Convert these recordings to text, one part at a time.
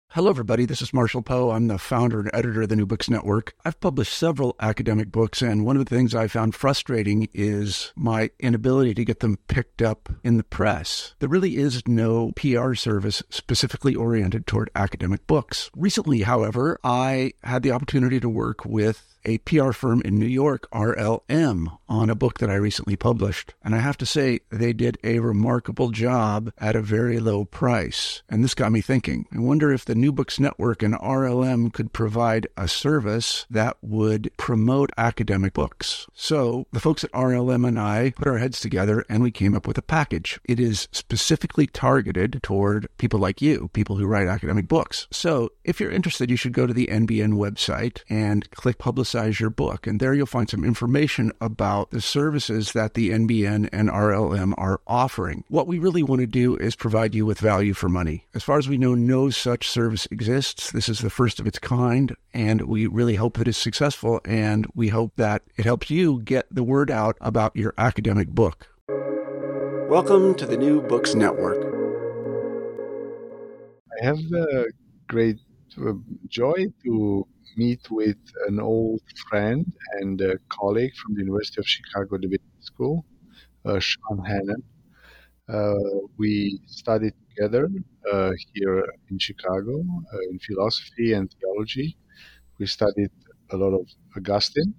Hello, everybody. This is Marshall Poe. I'm the founder and editor of the New Books Network. I've published several academic books, and one of the things I found frustrating is my inability to get them picked up in the press. There really is no PR service specifically oriented toward academic books. Recently, however, I had the opportunity to work with a PR firm in New York, RLM, on a book that I recently published. And I have to say, they did a remarkable job at a very low price. And this got me thinking. I wonder if the New Books Network and RLM could provide a service that would promote academic books. So the folks at RLM and I put our heads together and we came up with a package. It is specifically targeted toward people like you, people who write academic books. So if you're interested, you should go to the NBN website and click Publicize Your Book. And there you'll find some information about the services that the NBN and RLM are offering. What we really want to do is provide you with value for money. As far as we know, no such service exists. This is the first of its kind, and we really hope that it's successful, and we hope that it helps you get the word out about your academic book. Welcome to the New Books Network. I have a great joy to meet with an old friend and a colleague from the University of Chicago Divinity School, Sean Hannon. We studied together here in Chicago in philosophy and theology. We studied a lot of Augustine.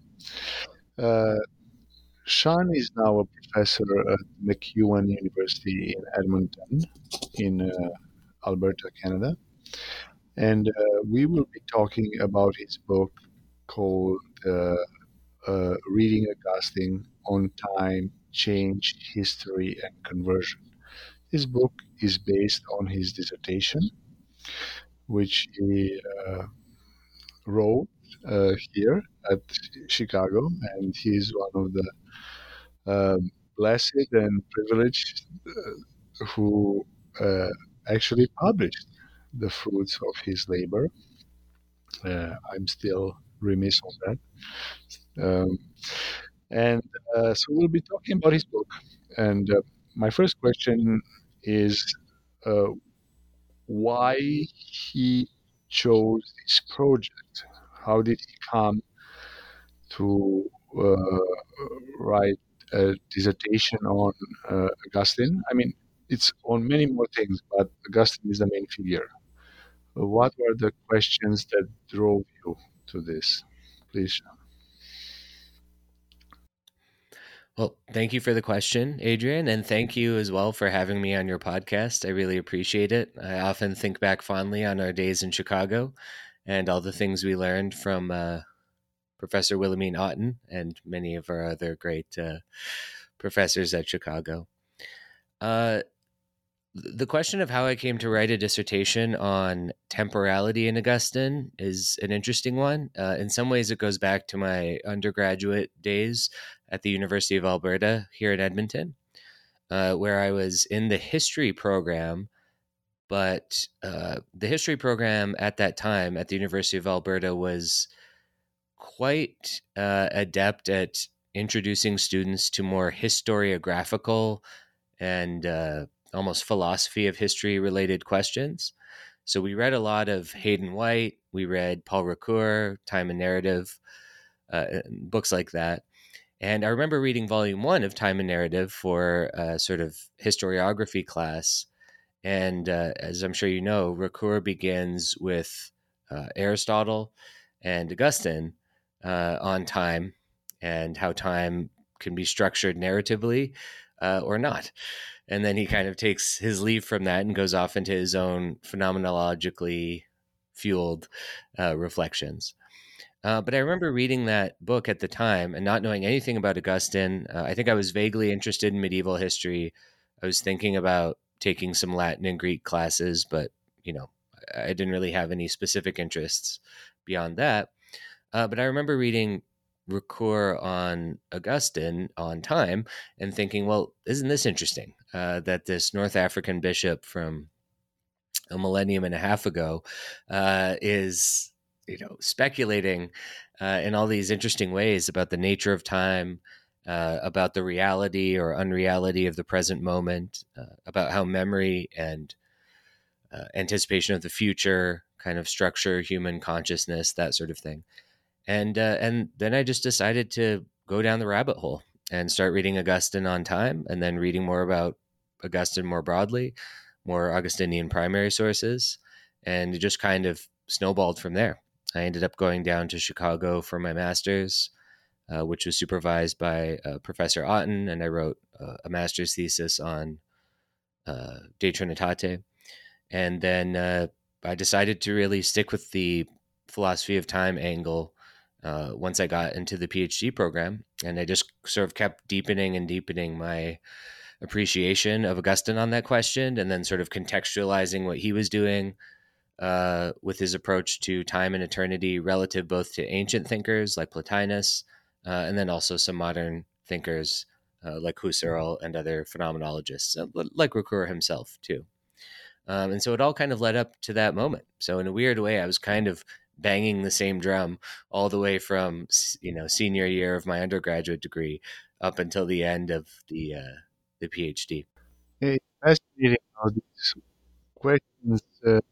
Sean is now a professor at MacEwan University in Edmonton, in Alberta, Canada. And we will be talking about his book called Reading Augustine on Time, Change, History, and Conversion. This book is based on his dissertation, which he wrote here at Chicago, and he is one of the blessed and privileged who actually published the fruits of his labor. I'm still remiss on that. So we'll be talking about his book. And my first question is why he chose this project. How did he come to write a dissertation on Augustine? I mean, it's on many more things, but Augustine is the main figure. What were the questions that drove you to this? Please, Sean. Well, thank you for the question, Adrian, and thank you as well for having me on your podcast. I really appreciate it. I often think back fondly on our days in Chicago and all the things we learned from Professor Wilhelmine Otten and many of our other great professors at Chicago. The question of how I came to write a dissertation on temporality in Augustine is an interesting one. In some ways, it goes back to my undergraduate days at the University of Alberta here in Edmonton, where I was in the history program. But the history program at that time at the University of Alberta was quite adept at introducing students to more historiographical and almost philosophy of history related questions. So we read a lot of Hayden White, we read Paul Ricoeur, Time and Narrative, books like that. And I remember reading volume 1 of Time and Narrative for a sort of historiography class. And as I'm sure you know, Ricoeur begins with Aristotle and Augustine on time and how time can be structured narratively or not. And then he kind of takes his leave from that and goes off into his own phenomenologically fueled reflections. But I remember reading that book at the time and not knowing anything about Augustine. I think I was vaguely interested in medieval history. I was thinking about taking some Latin and Greek classes, but I didn't really have any specific interests beyond that. But I remember reading Ricoeur on Augustine on time and thinking, well, isn't this interesting that this North African bishop from a millennium and a half ago is speculating in all these interesting ways about the nature of time, about the reality or unreality of the present moment, about how memory and anticipation of the future kind of structure human consciousness, that sort of thing. And then I just decided to go down the rabbit hole and start reading Augustine on time, and then reading more about Augustine more broadly, more Augustinian primary sources, and it just kind of snowballed from there. I ended up going down to Chicago for my master's, which was supervised by Professor Otten, and I wrote a master's thesis on De Trinitate. And then I decided to really stick with the philosophy of time angle once I got into the PhD program. And I just sort of kept deepening and deepening my appreciation of Augustine on that question, and then sort of contextualizing what he was doing with his approach to time and eternity relative both to ancient thinkers like Plotinus, and then also some modern thinkers like Husserl and other phenomenologists, like Ricoeur himself too. And so it all kind of led up to that moment. So in a weird way, I was kind of banging the same drum all the way from senior year of my undergraduate degree up until the end of the PhD. It's fascinating how these questions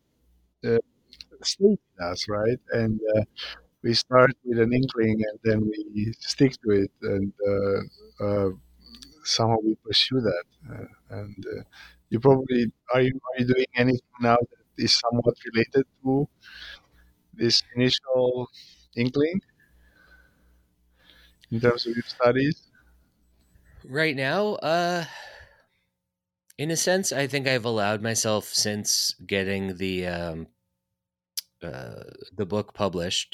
stay with us, right? And we start with an inkling, and then we stick to it, and somehow we pursue that. And you probably are you doing anything now that is somewhat related to this initial inkling in terms of your studies? Right now, in a sense, I think I've allowed myself, since getting the book published,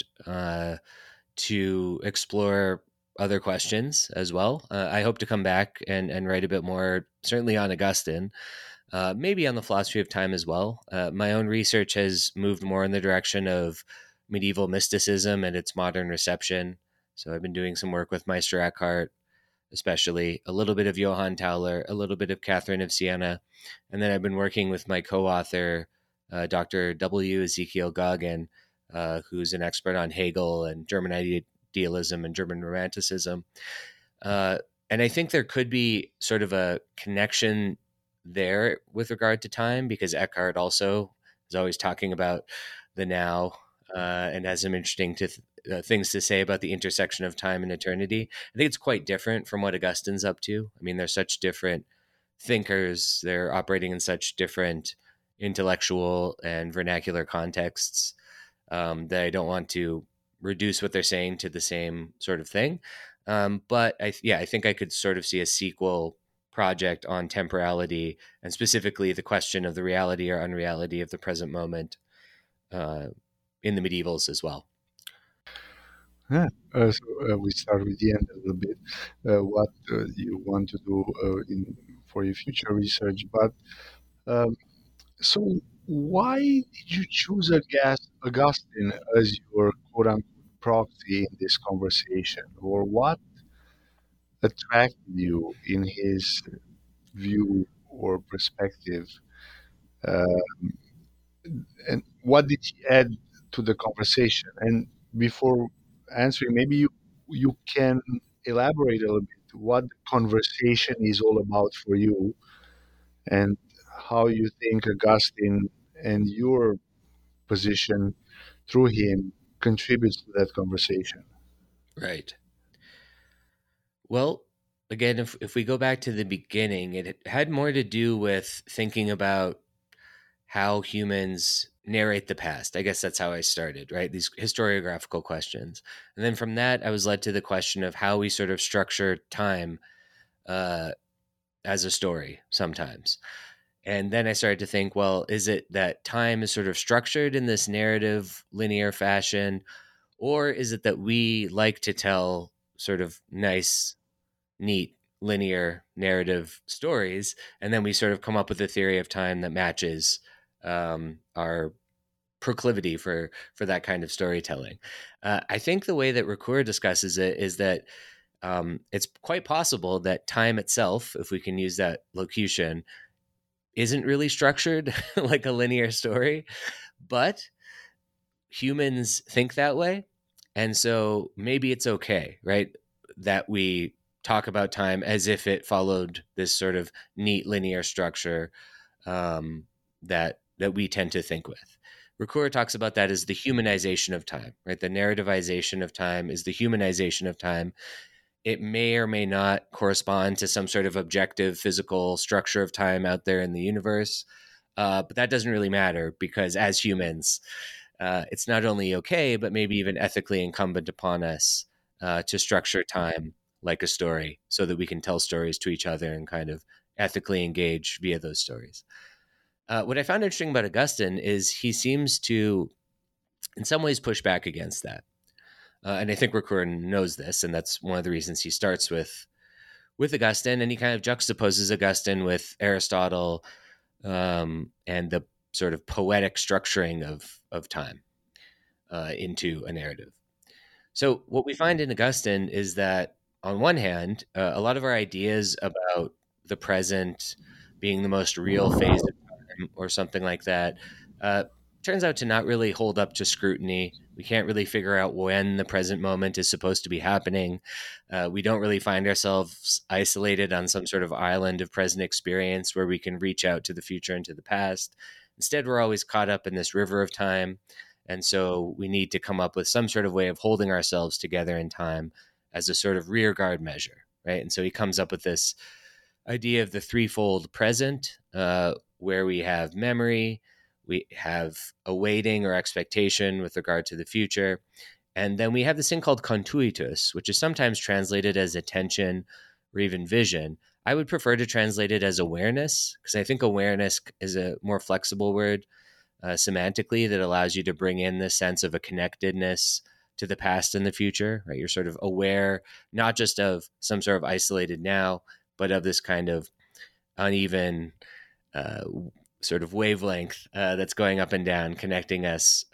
to explore other questions as well. I hope to come back and write a bit more, certainly on Augustine, maybe on the philosophy of time as well. My own research has moved more in the direction of medieval mysticism and its modern reception. So I've been doing some work with Meister Eckhart, especially a little bit of Johann Tauler, a little bit of Catherine of Siena. And then I've been working with my co-author, Dr. W. Ezekiel Goggin, who's an expert on Hegel and German idealism and German romanticism. And I think there could be sort of a connection there with regard to time, because Eckhart also is always talking about the now, and has some interesting things to say about the intersection of time and eternity. I think it's quite different from what Augustine's up to. I mean, they're such different thinkers. They're operating in such different intellectual and vernacular contexts, that I don't want to reduce what they're saying to the same sort of thing. But I think I could sort of see a sequel project on temporality, and specifically the question of the reality or unreality of the present moment, in the medievals as well. Yeah. So we start with the end a little bit. What you want to do for your future research, but so why did you choose Augustine as your quote unquote proxy in this conversation, or what attracted you in his view or perspective? And what did he add to the conversation? And before answering, maybe you can elaborate a little bit what the conversation is all about for you, and how you think Augustine and your position through him contributes to that conversation. Right. Well, again, if we go back to the beginning, it had more to do with thinking about how humans narrate the past. I guess that's how I started, right? These historiographical questions. And then from that, I was led to the question of how we sort of structure time as a story sometimes. And then I started to think, well, is it that time is sort of structured in this narrative, linear fashion, or is it that we like to tell sort of nice, neat, linear narrative stories, and then we sort of come up with a theory of time that matches our proclivity for that kind of storytelling? I think the way that Ricoeur discusses it is that it's quite possible that time itself, if we can use that locution, isn't really structured like a linear story, but humans think that way. And so maybe it's okay, right, that we talk about time as if it followed this sort of neat linear structure that we tend to think with. Ricoeur talks about that as the humanization of time, right? The narrativization of time is the humanization of time. It may or may not correspond to some sort of objective physical structure of time out there in the universe. But that doesn't really matter, because as humans, it's not only okay, but maybe even ethically incumbent upon us to structure time like a story, so that we can tell stories to each other and kind of ethically engage via those stories. What I found interesting about Augustine is he seems to, in some ways, push back against that. And I think Ricoeur knows this, and that's one of the reasons he starts with Augustine, and he kind of juxtaposes Augustine with Aristotle and the sort of poetic structuring of time into a narrative. So what we find in Augustine is that, on one hand, a lot of our ideas about the present being the most real phase of time or something like that turns out to not really hold up to scrutiny. We can't really figure out when the present moment is supposed to be happening. We don't really find ourselves isolated on some sort of island of present experience where we can reach out to the future and to the past. Instead, we're always caught up in this river of time. And so we need to come up with some sort of way of holding ourselves together in time as a sort of rear guard measure, right? And so he comes up with this idea of the threefold present, where we have memory, we have awaiting or expectation with regard to the future, and then we have this thing called contuitus, which is sometimes translated as attention or even vision. I would prefer to translate it as awareness, because I think awareness is a more flexible word semantically that allows you to bring in the sense of a connectedness to the past and the future, right? You're sort of aware, not just of some sort of isolated now, but of this kind of uneven sort of wavelength that's going up and down, connecting us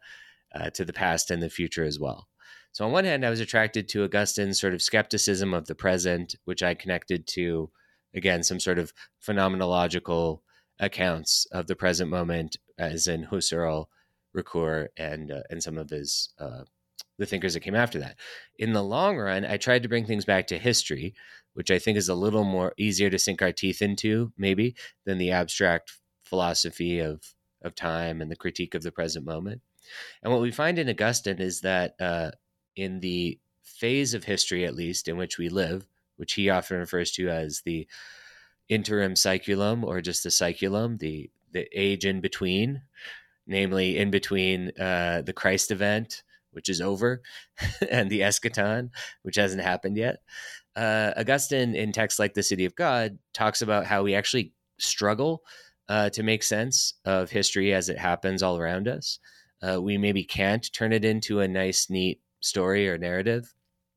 to the past and the future as well. So on one hand, I was attracted to Augustine's sort of skepticism of the present, which I connected to, again, some sort of phenomenological accounts of the present moment, as in Husserl, Ricoeur, and some of his the thinkers that came after that. In the long run, I tried to bring things back to history, which I think is a little more easier to sink our teeth into, maybe, than the abstract philosophy of time and the critique of the present moment. And what we find in Augustine is that in the phase of history, at least, in which we live, which he often refers to as the interim saeculum, or just the saeculum, the age in between, namely in between the Christ event, which is over, and the eschaton, which hasn't happened yet. Augustine, in texts like The City of God, talks about how we actually struggle to make sense of history as it happens all around us. We maybe can't turn it into a nice, neat story or narrative,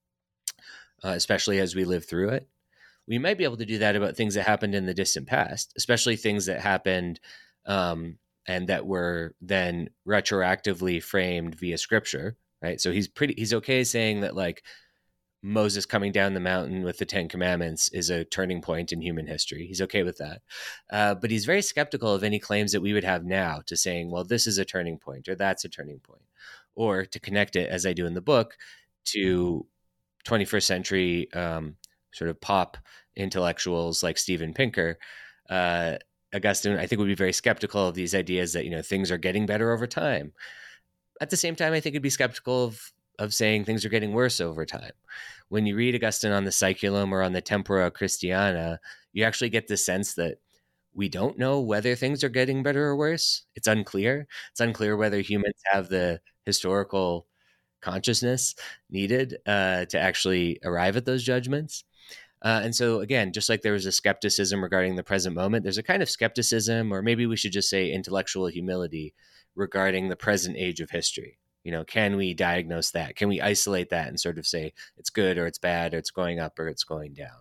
especially as we live through it. We might be able to do that about things that happened in the distant past, especially things that happened and that were then retroactively framed via scripture, right? So he's okay saying that, like, Moses coming down the mountain with the 10 Commandments is a turning point in human history. He's okay with that. But he's very skeptical of any claims that we would have now to saying, well, this is a turning point, or that's a turning point, or to connect it, as I do in the book, to 21st century sort of pop intellectuals like Steven Pinker. Augustine, I think, would be very skeptical of these ideas that, things are getting better over time. At the same time, I think he'd be skeptical of saying things are getting worse over time. When you read Augustine on the Saeculum or on the Tempora Christiana, you actually get the sense that we don't know whether things are getting better or worse. It's unclear. It's unclear whether humans have the historical consciousness needed to actually arrive at those judgments. And so, again, just like there was a skepticism regarding the present moment, there's a kind of skepticism, or maybe we should just say intellectual humility, regarding the present age of history. Can we diagnose that? Can we isolate that and sort of say it's good or it's bad or it's going up or it's going down?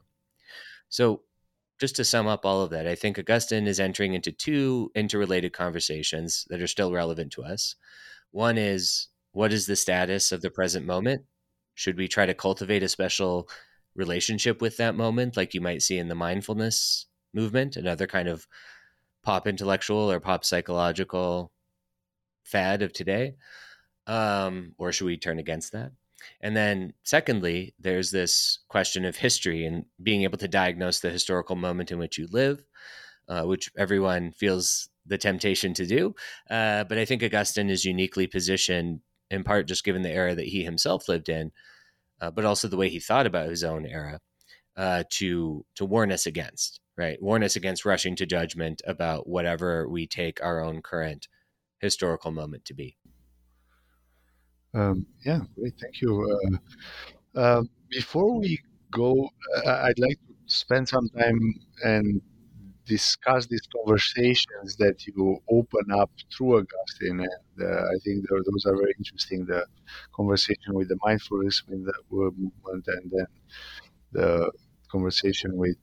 So just to sum up all of that, I think Augustine is entering into two interrelated conversations that are still relevant to us. One is, what is the status of the present moment? Should we try to cultivate a special relationship with that moment, like you might see in the mindfulness movement, another kind of pop intellectual or pop psychological fad of today? Or should we turn against that? And then secondly, there's this question of history and being able to diagnose the historical moment in which you live, which everyone feels the temptation to do. But I think Augustine is uniquely positioned, in part just given the era that he himself lived in, but also the way he thought about his own era, to warn us against, right? Warn us against rushing to judgment about whatever we take our own current historical moment to be. Yeah, great. Thank you. Before we go, I'd like to spend some time and discuss these conversations that you open up through Augustine. And I think those are very interesting. The conversation with the mindfulness movement, and then the conversation with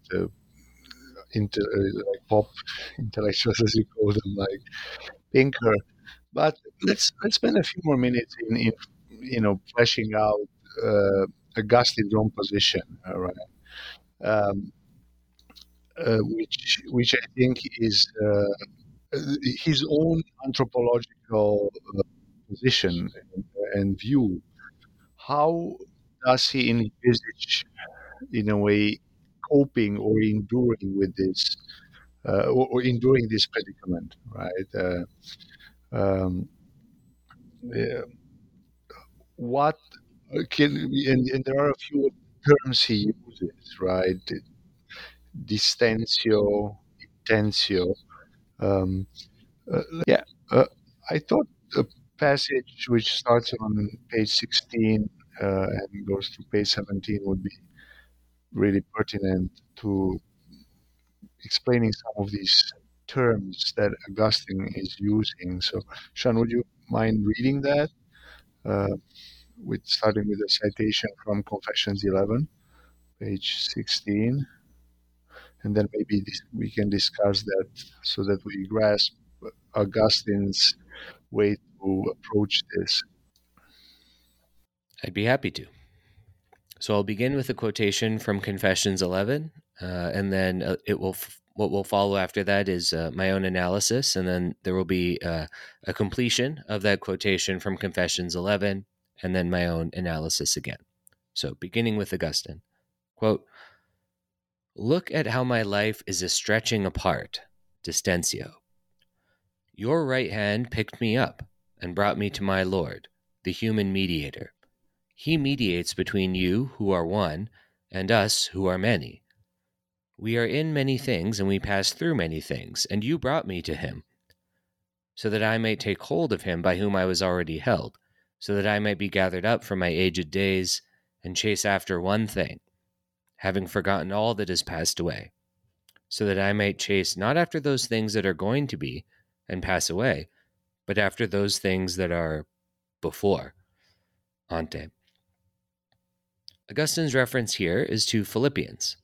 like pop intellectuals, as you call them, like Pinker. But let's spend a few more minutes in fleshing out Augustine's own position, all right? Which I think is his own anthropological position and view. How does he envisage, in a way, coping or enduring with this, or enduring this predicament, right? Yeah, what and there are a few terms he uses, right? Distentio, intentio. Um, yeah, I thought a passage which starts on page 16 and goes to page 17 would be really pertinent to explaining some of these terms that Augustine is using. So, Sean, would you mind reading that? Starting with a citation from Confessions 11, page 16, and then maybe we can discuss that so that we grasp Augustine's way to approach this. I'd be happy to. So I'll begin with a quotation from Confessions 11, and then what will follow after that is my own analysis, and then there will be a completion of that quotation from Confessions 11, and then my own analysis again. So beginning with Augustine, quote, "Look at how my life is a stretching apart, distentio. Your right hand picked me up and brought me to my Lord, the human mediator. He mediates between you who are one and us who are many. We are in many things and we pass through many things, and you brought me to him, so that I might take hold of him by whom I was already held, so that I might be gathered up from my aged days and chase after one thing, having forgotten all that is passed away, so that I might chase not after those things that are going to be and pass away, but after those things that are before, ante." Augustine's reference here is to Philippians.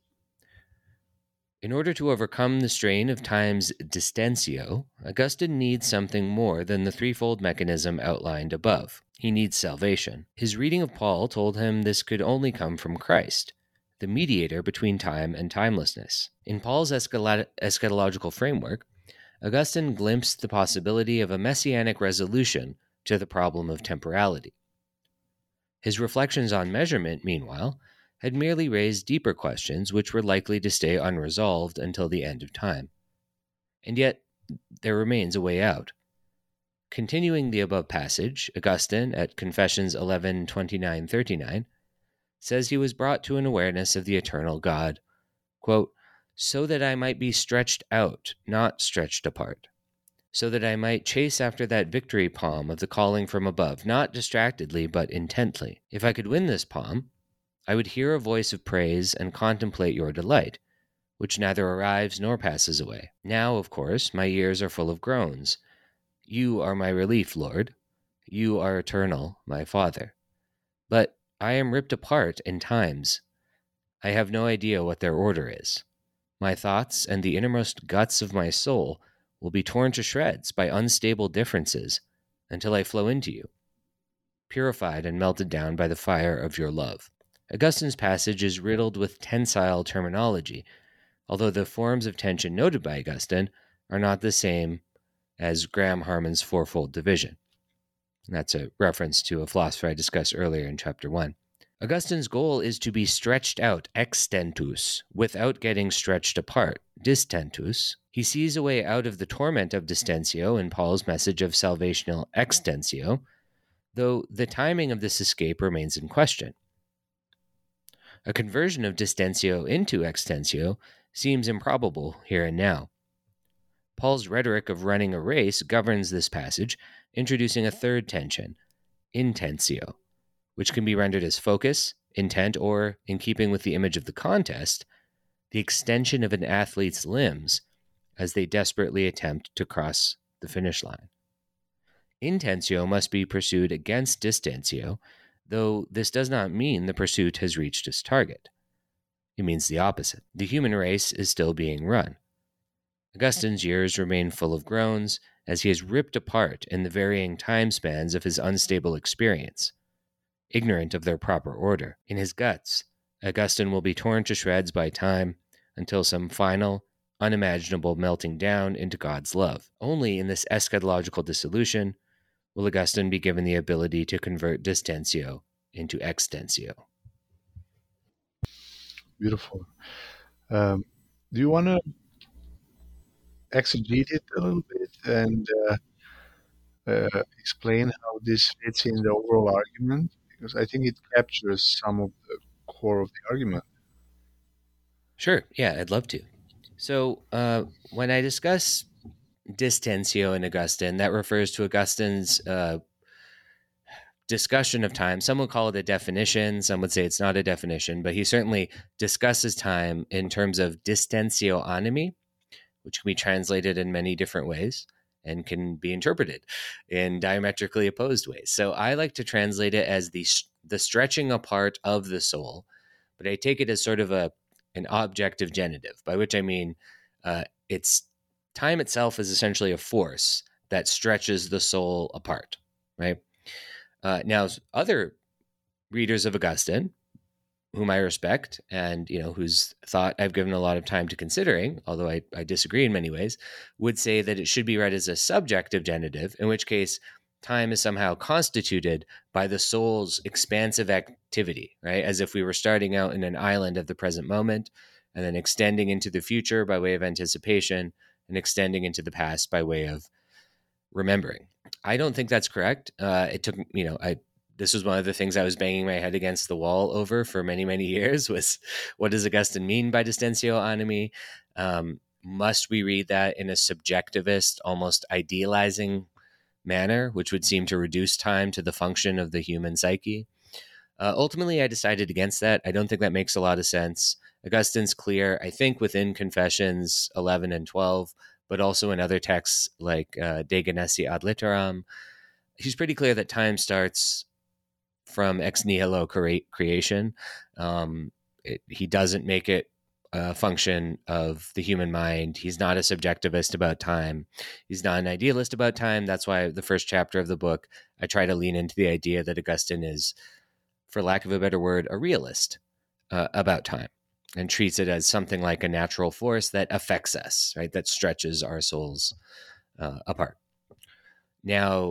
In order to overcome the strain of time's distentio, Augustine needs something more than the threefold mechanism outlined above. He needs salvation. His reading of Paul told him this could only come from Christ, the mediator between time and timelessness. In Paul's eschatological framework, Augustine glimpsed the possibility of a messianic resolution to the problem of temporality. His reflections on measurement, meanwhile, had merely raised deeper questions which were likely to stay unresolved until the end of time. And yet, there remains a way out. Continuing the above passage, Augustine, at Confessions 11:29-39, says he was brought to an awareness of the eternal God, quote, "so that I might be stretched out, not stretched apart, so that I might chase after that victory palm of the calling from above, not distractedly, but intently. If I could win this palm, I would hear a voice of praise and contemplate your delight, which neither arrives nor passes away. Now, of course, my ears are full of groans. You are my relief, Lord. You are eternal, my Father. But I am ripped apart in times. I have no idea what their order is. My thoughts and the innermost guts of my soul will be torn to shreds by unstable differences until I flow into you, purified and melted down by the fire of your love." Augustine's passage is riddled with tensile terminology, although the forms of tension noted by Augustine are not the same as Graham Harman's fourfold division. And that's a reference to a philosopher I discussed earlier in chapter 1. Augustine's goal is to be stretched out, extentus, without getting stretched apart, distentus. He sees a way out of the torment of distentio in Paul's message of salvational extentio, though the timing of this escape remains in question. A conversion of distentio into extentio seems improbable here and now. Paul's rhetoric of running a race governs this passage, introducing a third tension, intentio, which can be rendered as focus, intent, or, in keeping with the image of the contest, the extension of an athlete's limbs as they desperately attempt to cross the finish line. Intentio must be pursued against distentio, though this does not mean the pursuit has reached its target. It means the opposite. The human race is still being run. Augustine's years remain full of groans, as he is ripped apart in the varying time spans of his unstable experience, ignorant of their proper order. In his guts, Augustine will be torn to shreds by time until some final, unimaginable melting down into God's love. Only in this eschatological dissolution will Augustine be given the ability to convert distentio into extentio. Beautiful. Do you want to exegete it a little bit and explain how this fits in the overall argument? Because I think it captures some of the core of the argument. Sure, yeah, I'd love to. So when I discuss distentio in Augustine, that refers to Augustine's discussion of time. Some would call it a definition. Some would say it's not a definition, but he certainly discusses time in terms of distentio animi, which can be translated in many different ways and can be interpreted in diametrically opposed ways. So I like to translate it as the stretching apart of the soul, but I take it as sort of an objective genitive, by which I mean it's time itself is essentially a force that stretches the soul apart, right? Now, other readers of Augustine, whom I respect and whose thought I've given a lot of time to considering, although I disagree in many ways, would say that it should be read as a subjective genitive, in which case time is somehow constituted by the soul's expansive activity, right? As if we were starting out in an island of the present moment and then extending into the future by way of anticipation and extending into the past by way of remembering. I don't think that's correct. It took, this was one of the things I was banging my head against the wall over for many, many years was, what does Augustine mean by distentio animi? Must we read that in a subjectivist, almost idealizing manner, which would seem to reduce time to the function of the human psyche? Ultimately, I decided against that. I don't think that makes a lot of sense. Augustine's clear, I think, within Confessions 11 and 12, but also in other texts like De Genesi ad Litteram. He's pretty clear that time starts from ex nihilo creation. He doesn't make it a function of the human mind. He's not a subjectivist about time. He's not an idealist about time. That's why the first chapter of the book, I try to lean into the idea that Augustine is, for lack of a better word, a realist about time, and treats it as something like a natural force that affects us, right? That stretches our souls apart. Now,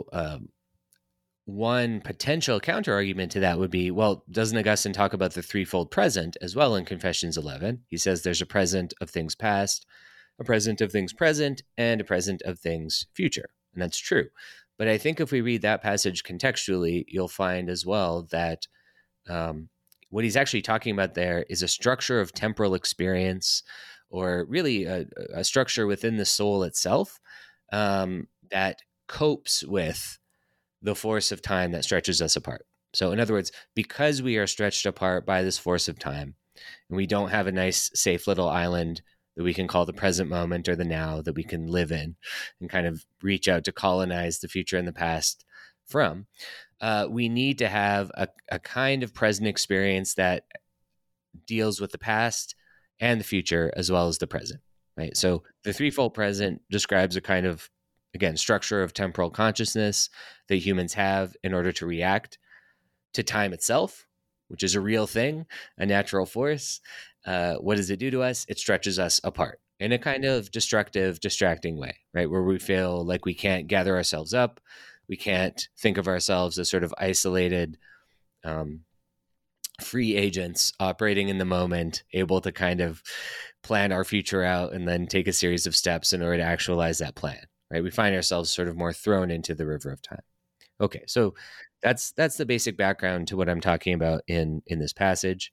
one potential counter-argument to that would be, well, doesn't Augustine talk about the threefold present as well in Confessions 11? He says there's a present of things past, a present of things present, and a present of things future. And that's true. But I think if we read that passage contextually, you'll find as well that what he's actually talking about there is a structure of temporal experience, or really a structure within the soul itself that copes with the force of time that stretches us apart. So in other words, because we are stretched apart by this force of time, and we don't have a nice, safe little island that we can call the present moment or the now that we can live in and kind of reach out to colonize the future and the past from, we need to have a kind of present experience that deals with the past and the future as well as the present, right? So the threefold present describes a kind of, again, structure of temporal consciousness that humans have in order to react to time itself, which is a real thing, a natural force. What does it do to us? It stretches us apart in a kind of destructive, distracting way, right? Where we feel like we can't gather ourselves up. We can't think of ourselves as sort of isolated free agents operating in the moment, able to kind of plan our future out and then take a series of steps in order to actualize that plan, right? We find ourselves sort of more thrown into the river of time. Okay, so that's the basic background to what I'm talking about in this passage.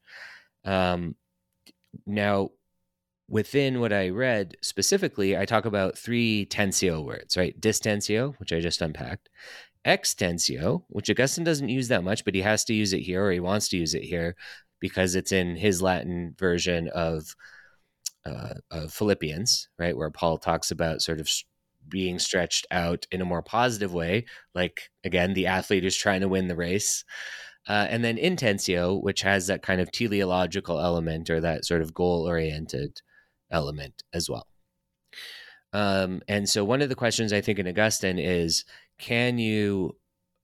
Now, within what I read specifically, I talk about 3 tensio words, right? Distensio, which I just unpacked, extensio, which Augustine doesn't use that much, but he has to use it here, or he wants to use it here because it's in his Latin version of Philippians, right, where Paul talks about sort of being stretched out in a more positive way, like, again, the athlete is trying to win the race. And then intensio, which has that kind of teleological element, or that sort of goal-oriented element as well. And so one of the questions I think in Augustine is, can you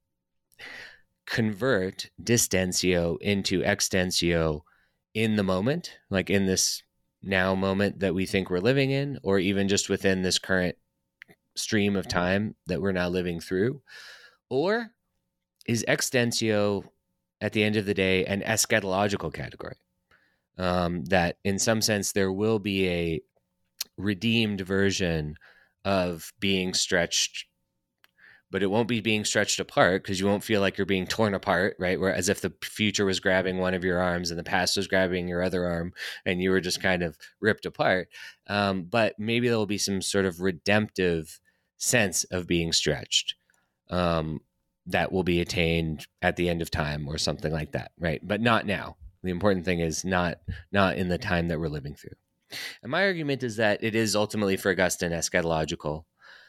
convert distensio into extensio in the moment, like in this now moment that we think we're living in, or even just within this current stream of time that we're now living through? Or is extensio, at the end of the day, an eschatological category? That in some sense there will be a redeemed version of being stretched, but it won't be being stretched apart, because you won't feel like you're being torn apart, right? Where as if the future was grabbing one of your arms and the past was grabbing your other arm and you were just kind of ripped apart. But maybe there will be some sort of redemptive sense of being stretched that will be attained at the end of time or something like that, right? But not now. The important thing is not in the time that we're living through. And my argument is that it is ultimately, for Augustine, eschatological.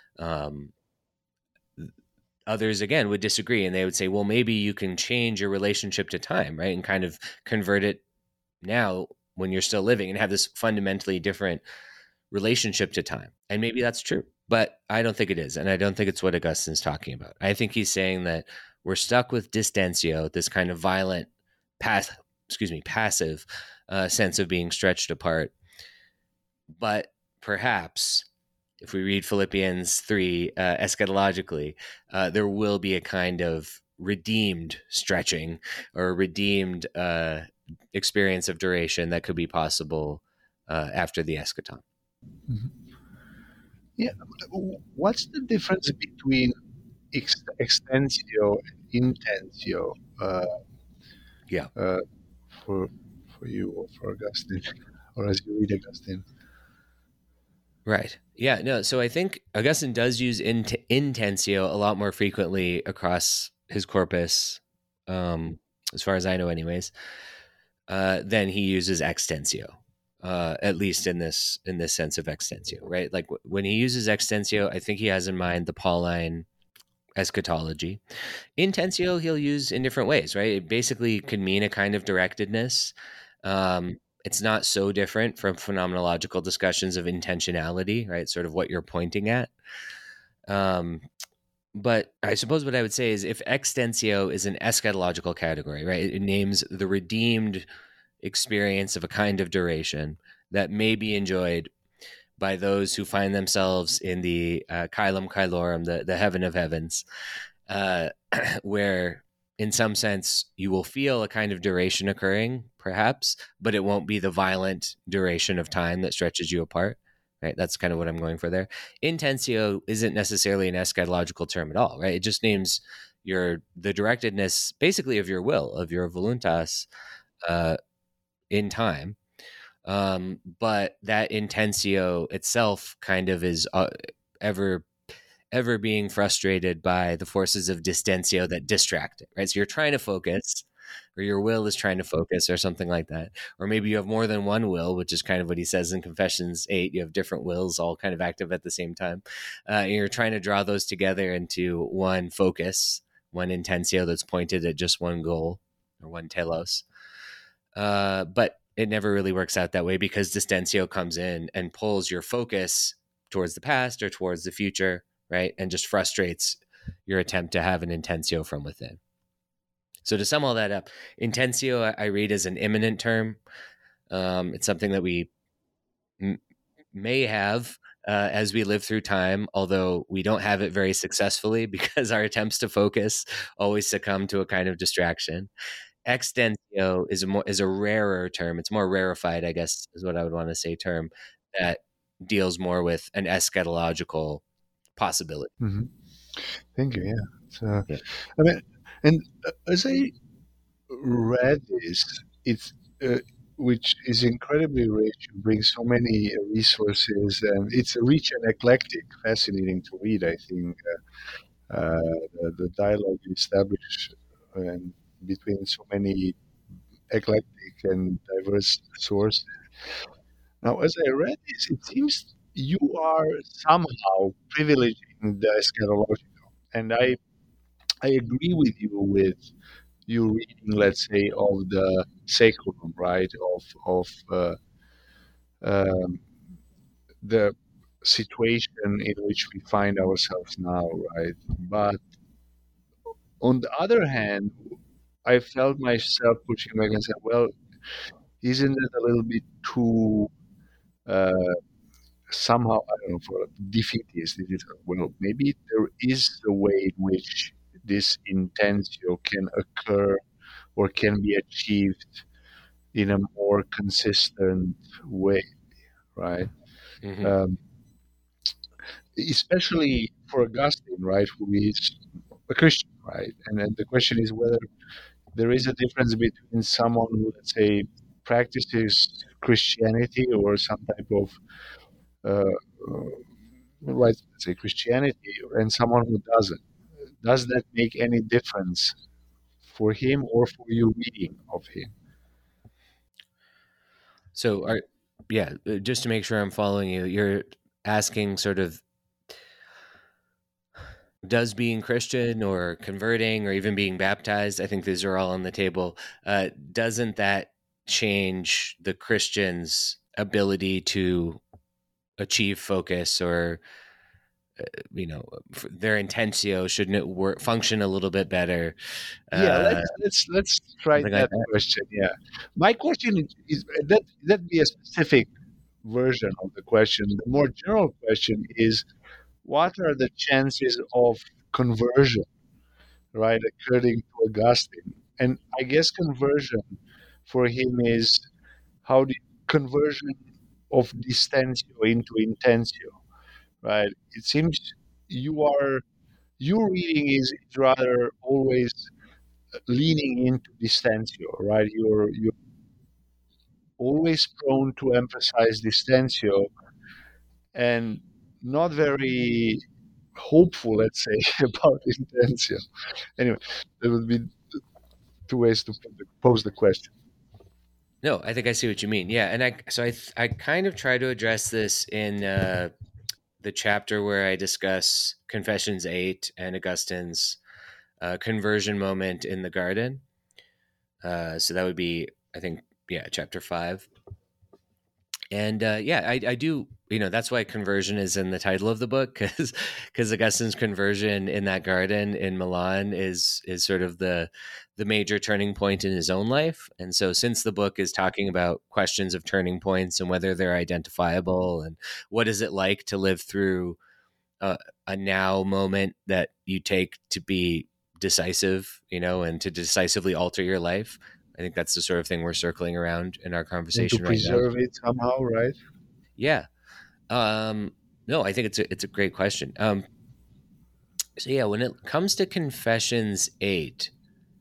Others, again, would disagree, and they would say, well, maybe you can change your relationship to time, right? And kind of convert it now when you're still living and have this fundamentally different relationship to time. And maybe that's true, but I don't think it is. And I don't think it's what Augustine's talking about. I think he's saying that we're stuck with distensio, this kind of violent, passive sense of being stretched apart. But perhaps if we read Philippians 3 eschatologically, there will be a kind of redeemed stretching or redeemed experience of duration that could be possible after the eschaton. Mm-hmm. Yeah. What's the difference between extensio and intensio? For you or for Augustine, or as you read Augustine? Right. Yeah. No. So I think Augustine does use intensio a lot more frequently across his corpus, as far as I know, anyways, than he uses extensio. At least in this sense of extensio, right? Like when he uses extensio, I think he has in mind the Pauline eschatology. Intensio he'll use in different ways, right? It basically could mean a kind of directedness. It's not so different from phenomenological discussions of intentionality, right? Sort of what you're pointing at. But I suppose what I would say is, if extensio is an eschatological category, right? It names the redeemed experience of a kind of duration that may be enjoyed by those who find themselves in the caelum caelorum, the heaven of heavens, where in some sense you will feel a kind of duration occurring, perhaps, but it won't be the violent duration of time that stretches you apart, right? That's kind of what I'm going for there. Intensio isn't necessarily an eschatological term at all, right? It just names the directedness basically of your will, of your voluntas, in time. But that intensio itself kind of is ever being frustrated by the forces of distensio that distract it, right? So you're trying to focus, or your will is trying to focus, or something like that. Or maybe you have more than one will, which is kind of what he says in Confessions 8. You have different wills all kind of active at the same time. And you're trying to draw those together into one focus, one intensio that's pointed at just one goal, or one telos. But it never really works out that way, because distensio comes in and pulls your focus towards the past or towards the future, right? And just frustrates your attempt to have an intensio from within. So to sum all that up, intensio I read as an imminent term. It's something that we may have as we live through time, although we don't have it very successfully, because our attempts to focus always succumb to a kind of distraction. extensio is a rarer term. It's more rarefied, I guess, is what I would want to say. Term that deals more with an eschatological possibility. Mm-hmm. Thank you. Yeah. So, Yeah. I mean, and as I read this, it's which is incredibly rich, brings so many resources, and it's rich and eclectic, fascinating to read. I think the dialogue established and between so many eclectic and diverse sources. Now, as I read this, it seems you are somehow privileging the eschatological, and I agree with you reading, let's say, of the Sacrum, right, of um, the situation in which we find ourselves now, right? But on the other hand, I felt myself pushing back and said, well, isn't it a little bit too uh, somehow, I don't know, for defeatist? It is, well, maybe there is a way in which this intensio can occur or can be achieved in a more consistent way, right? Mm-hmm. Um, Especially for Augustine, right, who is a Christian, right? And then the question is whether there is a difference between someone who, let's say, practices Christianity or some type of, right, let's say, Christianity, and someone who doesn't. Does that make any difference for him or for your reading of him? So, just to make sure I'm following you, you're asking sort of, does being Christian or converting or even being baptized, I think these are all on the table, doesn't that change the Christian's ability to achieve focus, or their intensio, shouldn't it function a little bit better? Yeah, Uh, let's try Something like that that. question. Yeah, my question is that be a specific version of the question. The more general question is, what are the chances of conversion, right, according to Augustine? And I guess conversion for him is how the conversion of distentio into intensio, right? It seems you are your reading is rather always leaning into distentio, right? You're always prone to emphasize distentio and not very hopeful, let's say, about intensio. Anyway, there would be two ways to pose the question. No, I think I see what you mean. Yeah, and I kind of try to address this in the chapter where I discuss Confessions 8 and Augustine's conversion moment in the garden. So that would be, I think, yeah, chapter 5. And I do, that's why conversion is in the title of the book, because Augustine's conversion in that garden in Milan is sort of the major turning point in his own life. And so, since the book is talking about questions of turning points and whether they're identifiable, and what is it like to live through a now moment that you take to be decisive, and to decisively alter your life. I think that's the sort of thing we're circling around in our And to conversation right now. preserve it somehow, right? Yeah. No, I think it's a great question. So yeah, when it comes to Confessions 8,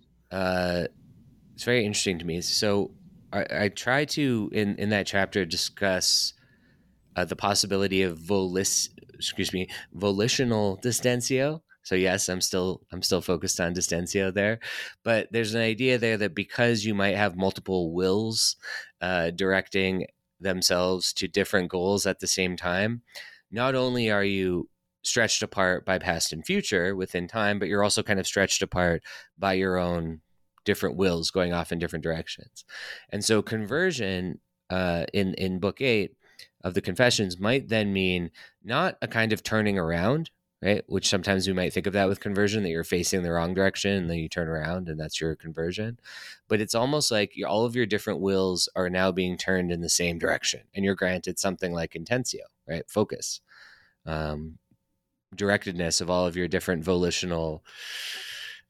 it's very interesting to me. So I try to in that chapter discuss the possibility of volitional distentio. So yes, I'm still focused on distentio there, but there's an idea there that because you might have multiple wills directing themselves to different goals at the same time, not only are you stretched apart by past and future within time, but you're also kind of stretched apart by your own different wills going off in different directions. And so conversion in book 8 of the Confessions might then mean not a kind of turning around, right? Which sometimes we might think of that with conversion, that you're facing the wrong direction and then you turn around and that's your conversion. But it's almost like all of your different wills are now being turned in the same direction, and you're granted something like intensio, right? Focus, directedness of all of your different volitional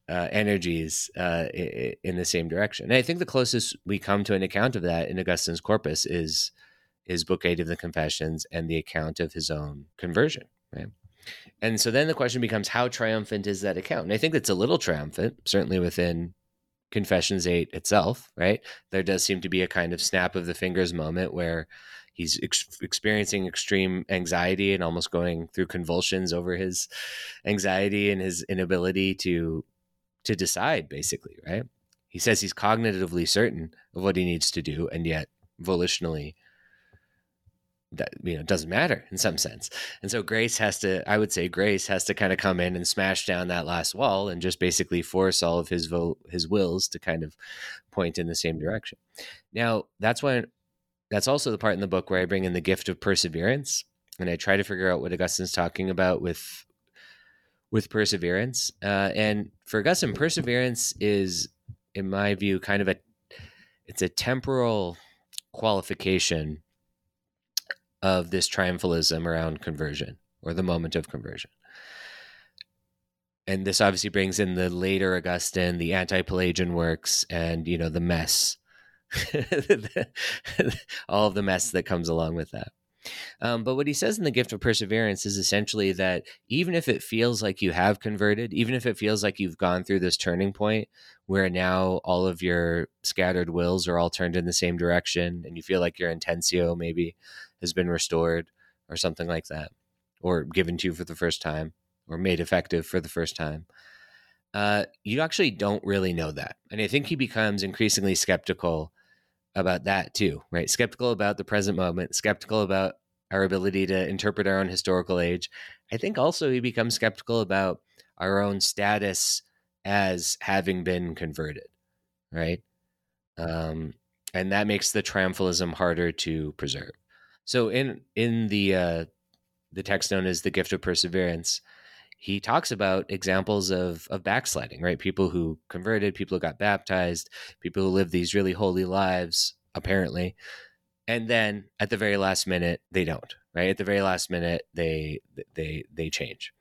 energies in the same direction. And I think the closest we come to an account of that in Augustine's Corpus is Book 8 of the Confessions and the account of his own conversion, right? And so then the question becomes, how triumphant is that account? And I think it's a little triumphant, certainly within Confessions 8 itself, right? There does seem to be a kind of snap of the fingers moment where he's experiencing extreme anxiety and almost going through convulsions over his anxiety and his inability to decide, basically, right? He says he's cognitively certain of what he needs to do, and yet volitionally, that doesn't matter in some sense. And so grace has to kind of come in and smash down that last wall and just basically force all of his wills to kind of point in the same direction. Now, that's also the part in the book where I bring in the gift of perseverance, and I try to figure out what Augustine's talking about with perseverance. And for Augustine, perseverance is, in my view, kind of it's a temporal qualification of this triumphalism around conversion, or the moment of conversion. And this obviously brings in the later Augustine, the anti-Pelagian works, and the mess, all of the mess that comes along with that. But what he says in the gift of perseverance is essentially that even if it feels like you have converted, even if it feels like you've gone through this turning point where now all of your scattered wills are all turned in the same direction, and you feel like your intensio maybe has been restored or something like that, or given to you for the first time, or made effective for the first time, you actually don't really know that. And I think he becomes increasingly skeptical about that too, right? Skeptical about the present moment, skeptical about our ability to interpret our own historical age. I think also he becomes skeptical about our own status as having been converted, right? And that makes the triumphalism harder to preserve. So in the text known as the Gift of Perseverance, he talks about examples of backsliding, right? People who converted, people who got baptized, people who lived these really holy lives, apparently. And then at the very last minute, they don't, right? At the very last minute, they change.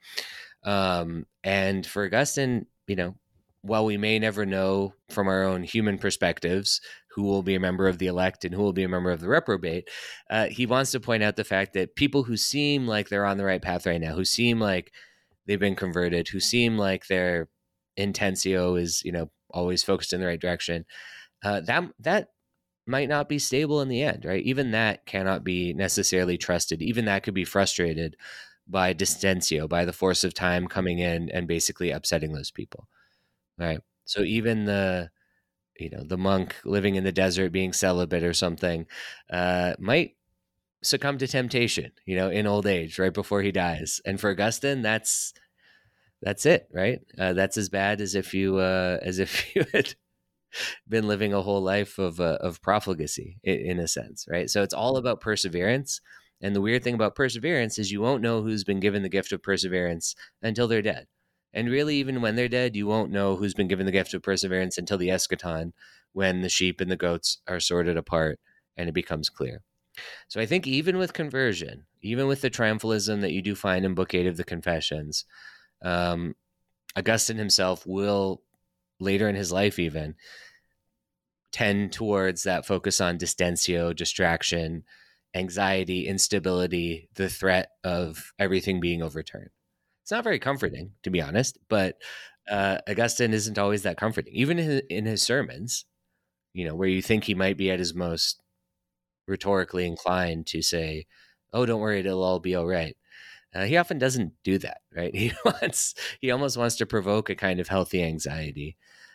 And for Augustine, while we may never know from our own human perspectives who will be a member of the elect and who will be a member of the reprobate, he wants to point out the fact that people who seem like they're on the right path right now, who seem like they've been converted, who seem like their intensio is, always focused in the right direction, that might not be stable in the end, right? Even that cannot be necessarily trusted. Even that could be frustrated by distentio, by the force of time coming in and basically upsetting those people, right? So even the monk living in the desert being celibate or something might succumb to temptation, in old age, right before he dies. And for Augustine, that's it, right? That's as bad as if you had been living a whole life of profligacy, in a sense, right? So it's all about perseverance. And the weird thing about perseverance is you won't know who's been given the gift of perseverance until they're dead. And really, even when they're dead, you won't know who's been given the gift of perseverance until the eschaton, when the sheep and the goats are sorted apart and it becomes clear. So I think even with conversion, even with the triumphalism that you do find in Book 8 of the Confessions, Augustine himself will, later in his life even, tend towards that focus on distentio, distraction, anxiety, instability, the threat of everything being overturned. It's not very comforting, to be honest, but Augustine isn't always that comforting. Even in his sermons, where you think he might be at his most rhetorically inclined to say, "Oh, don't worry, it'll all be all right." He often doesn't do that, right? He almost wants to provoke a kind of healthy anxiety,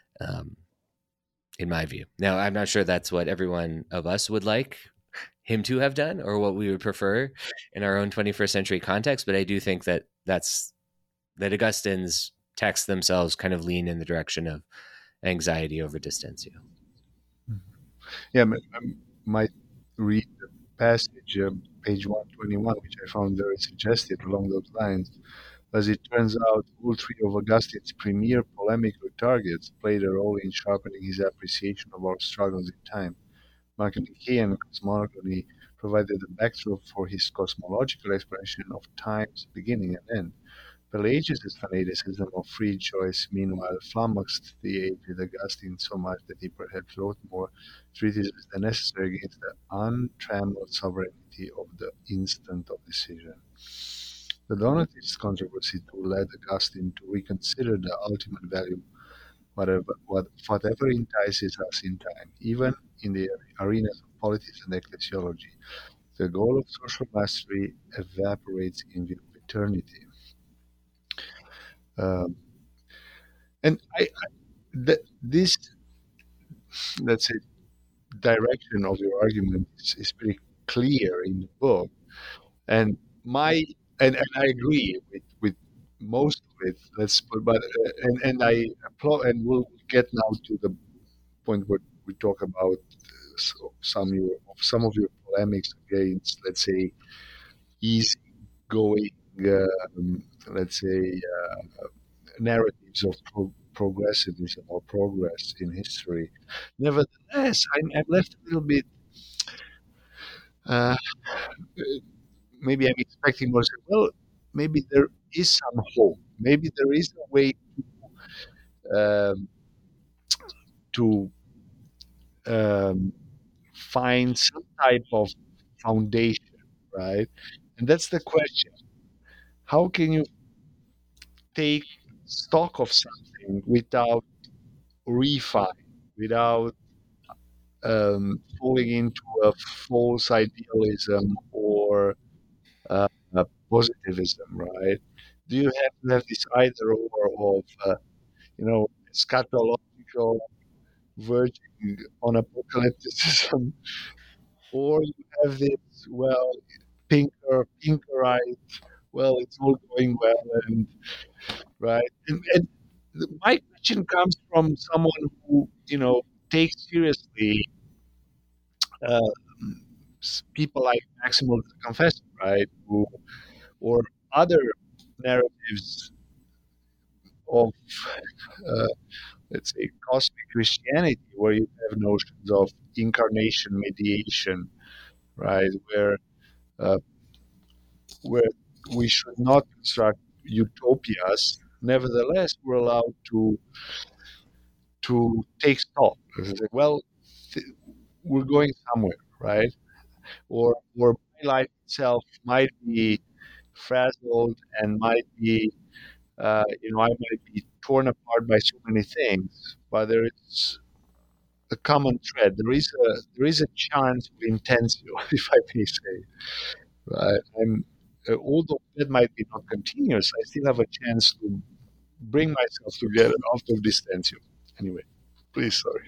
in my view. Now, I'm not sure that's what every one of us would like him to have done, or what we would prefer in our own 21st century context, but I do think that Augustine's texts themselves kind of lean in the direction of anxiety over distentio. Yeah, I might read the passage, page 121, which I found very suggestive along those lines. As it turns out, all three of Augustine's premier polemical targets played a role in sharpening his appreciation of our struggles in time. Nicaean cosmogony provided a backdrop for his cosmological explanation of time's beginning and end. Pelagius' fanaticism of free choice, meanwhile, flummoxed the aged Augustine so much that he perhaps wrote more treatises than necessary against the untrammeled sovereignty of the instant of decision. The Donatist controversy too led Augustine to reconsider the ultimate value, whatever entices us in time, even in the arenas of politics and ecclesiology. The goal of social mastery evaporates in view of eternity. And this, let's say, direction of your argument is pretty clear in the book, and I agree with most of it. I applaud, and we'll get now to the point where we talk about some of your polemics against, let's say, easy going, let's say, narratives of progressivism or progress in history. Nevertheless, I'm left a little bit. Maybe I'm expecting more. Well, maybe there is some hope. Maybe there is a way to find some type of foundation, right? And that's the question. How can you take stock of something without refine, without falling into a false idealism or positivism, right? Do you have to have this either or of, eschatological verging on apocalypticism, or you have this, well, pinkerite, well, it's all going well, and right? And my question comes from someone who, takes seriously people like Maximus the Confessor, right? Or other narratives of, let's say, cosmic Christianity, where you have notions of incarnation mediation, right? Where we should not construct utopias. Nevertheless, we're allowed to take stock. Well, we're going somewhere, right? Or my life itself might be frazzled and might be, I might be torn apart by so many things, but there is a common thread. There is a chance of intensio, if I may say. Right? Although that might be not continuous, I still have a chance to bring myself together out of this tension. Anyway, please, sorry.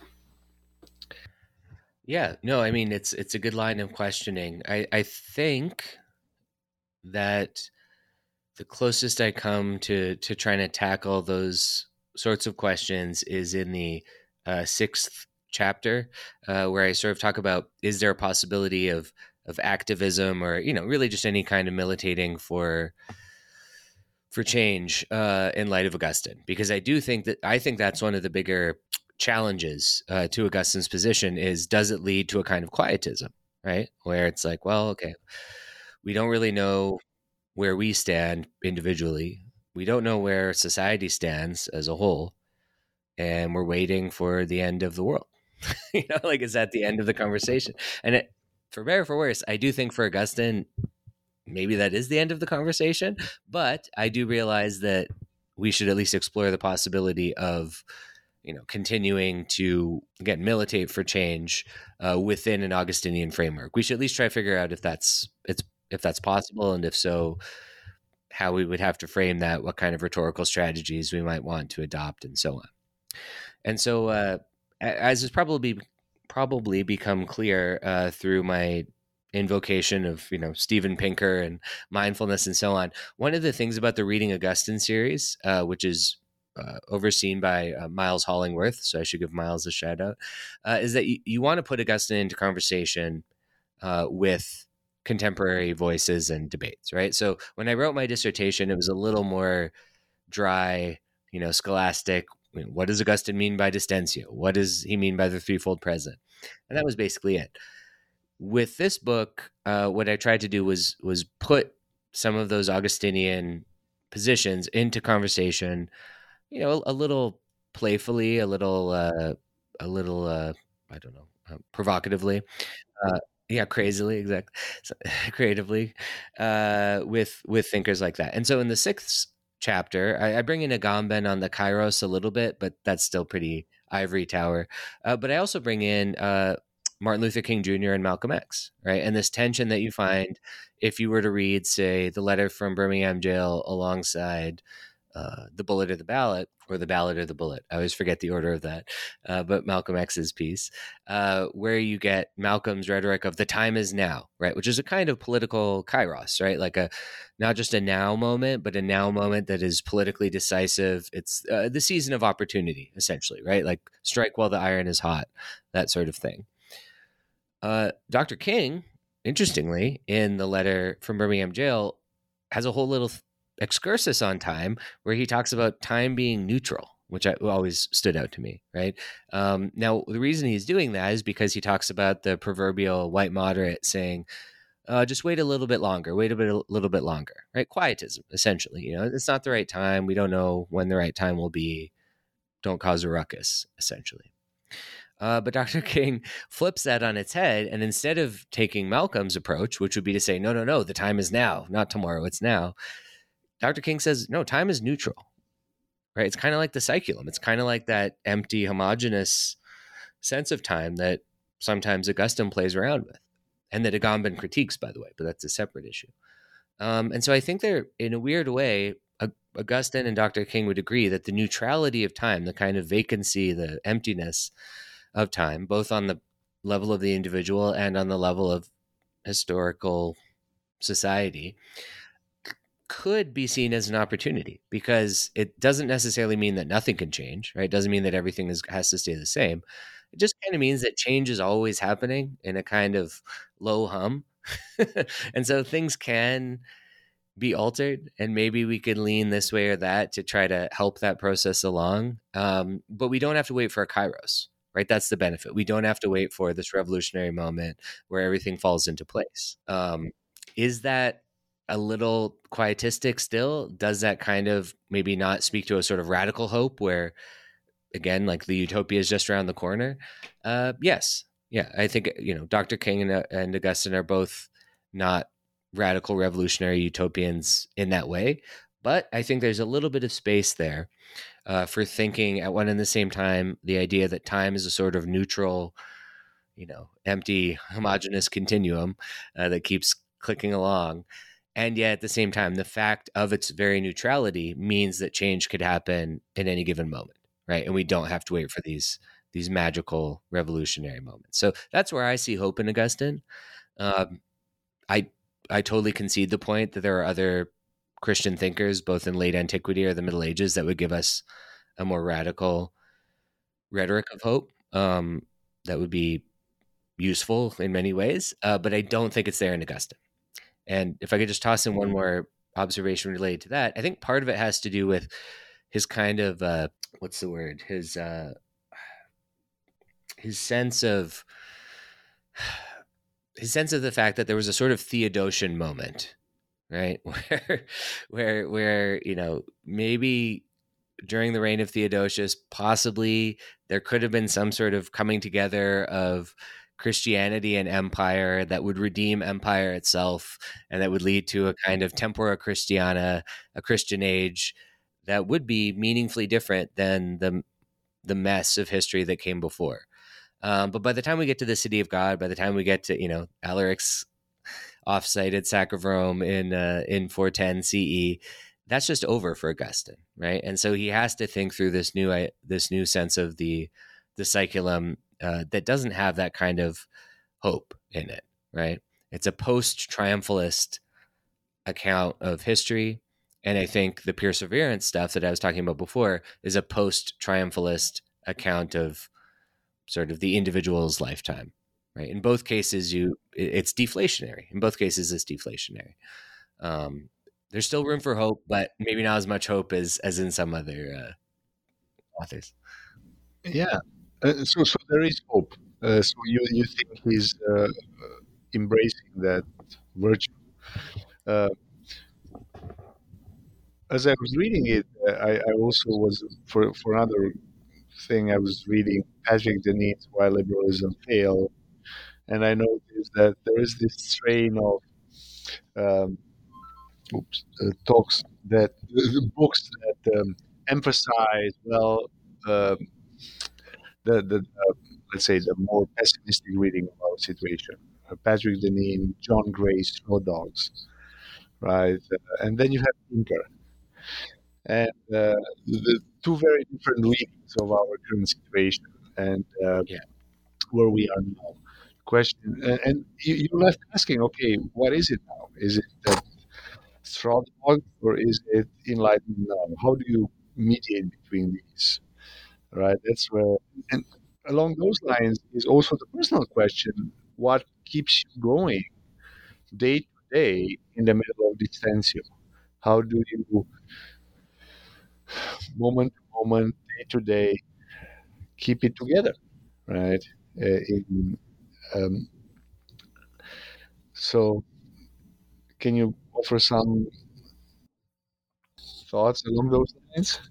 Yeah, no, I mean it's a good line of questioning. I think that the closest I come to trying to tackle those sorts of questions is in the 6th chapter, where I sort of talk about, is there a possibility of activism, or really just any kind of militating for change in light of Augustine? Because I think that's one of the bigger challenges to Augustine's position is, does it lead to a kind of quietism, right? Where it's like, well, okay, we don't really know where we stand individually. We don't know where society stands as a whole. And we're waiting for the end of the world. Is that the end of the conversation? And for better or for worse, I do think for Augustine, maybe that is the end of the conversation. But I do realize that we should at least explore the possibility of continuing to, again, militate for change within an Augustinian framework. We should at least try to figure out if that's possible, and if so, how we would have to frame that, what kind of rhetorical strategies we might want to adopt, and so on. And so, as has probably become clear through my invocation of Steven Pinker and mindfulness and so on, one of the things about the Reading Augustine series, which is overseen by Miles Hollingworth, so I should give Miles a shout out, is that you want to put Augustine into conversation with contemporary voices and debates, right? So when I wrote my dissertation, it was a little more dry, scholastic. What does Augustine mean by distentio? What does he mean by the threefold present? And that was basically it. With this book, what I tried to do was put some of those Augustinian positions into conversation, a little playfully, a little, I don't know, provocatively, yeah, crazily, exactly, so, creatively, with thinkers like that. And so in the sixth chapter, I bring in Agamben on the Kairos a little bit, but that's still pretty ivory tower. But I also bring in Martin Luther King Jr. and Malcolm X, right? And this tension that you find if you were to read, say, the letter from Birmingham jail alongside the Bullet or the Ballot, or the Ballot or the Bullet. I always forget the order of that. But Malcolm X's piece, where you get Malcolm's rhetoric of the time is now, right? Which is a kind of political kairos, right? Like not just a now moment, but a now moment that is politically decisive. It's the season of opportunity, essentially, right? Like strike while the iron is hot, that sort of thing. Dr. King, interestingly, in the letter from Birmingham jail, has a whole little excursus on time where he talks about time being neutral, which always stood out to me, right? Now, the reason he's doing that is because he talks about the proverbial white moderate saying, just wait a little bit longer, little bit longer, right? Quietism, essentially. It's not the right time. We don't know when the right time will be. Don't cause a ruckus, essentially. But Dr. King flips that on its head, and instead of taking Malcolm's approach, which would be to say, no, the time is now, not tomorrow, it's now, Dr. King says, no, time is neutral, right? It's kind of like the cyclum. It's kind of like that empty, homogeneous sense of time that sometimes Augustine plays around with, and that Agamben critiques, by the way, but that's a separate issue. And so I think they're, in a weird way, Augustine and Dr. King would agree that the neutrality of time, the kind of vacancy, the emptiness of time, both on the level of the individual and on the level of historical society, could be seen as an opportunity, because it doesn't necessarily mean that nothing can change, right? It doesn't mean that everything has to stay the same. It just kind of means that change is always happening in a kind of low hum. And so things can be altered, and maybe we could lean this way or that to try to help that process along. But we don't have to wait for a kairos, right? That's the benefit. We don't have to wait for this revolutionary moment where everything falls into place. Is that a little quietistic still? Does that kind of maybe not speak to a sort of radical hope where, again, like the utopia is just around the corner? Yes. Yeah, I think, Dr. King and Augustine are both not radical revolutionary utopians in that way. But I think there's a little bit of space there for thinking at one and the same time the idea that time is a sort of neutral, empty, homogeneous continuum that keeps clicking along. And yet at the same time, the fact of its very neutrality means that change could happen in any given moment, right? And we don't have to wait for these magical revolutionary moments. So that's where I see hope in Augustine. I totally concede the point that there are other Christian thinkers, both in late antiquity or the Middle Ages, that would give us a more radical rhetoric of hope that would be useful in many ways. But I don't think it's there in Augustine. And if I could just toss in one more observation related to that, I think part of it has to do with his kind of what's the word? His sense of the fact that there was a sort of Theodosian moment, right? Where maybe during the reign of Theodosius, possibly there could have been some sort of coming together of Christianity and empire that would redeem empire itself, and that would lead to a kind of tempora Christiana, a Christian age that would be meaningfully different than the mess of history that came before. But by the time we get to the City of God, by the time we get to Alaric's offsite at Sac of Rome in 410 CE, that's just over for Augustine, right? And so he has to think through this new sense of the cyclum that doesn't have that kind of hope in it, right? It's a post-triumphalist account of history, and I think the perseverance stuff that I was talking about before is a post-triumphalist account of sort of the individual's lifetime, right? In both cases, it's deflationary. There's still room for hope, but maybe not as much hope as in some other authors. Yeah. So there is hope. So you think he's embracing that virtue? as I was reading it, I also was for another thing I was reading Patrick Deneen's Why Liberalism Failed, and I noticed that there is this strain of um, talks that books that emphasize um, the let's say the more pessimistic reading of our situation. Patrick Deneen, John Gray, Snow Dogs, right, and then you have Pinker, and the two very different readings of our current situation and Yeah. where we are now. Question, and you're left asking, okay, what is it now? Is it that straw dog or is it enlightened now? How do you mediate between these? Right, that's where, and along those lines is also the personal question: what keeps you going day to day in the middle of distancia? How do you, moment to moment, day to day, keep it together, right? In, um, so, can you offer some thoughts along those lines?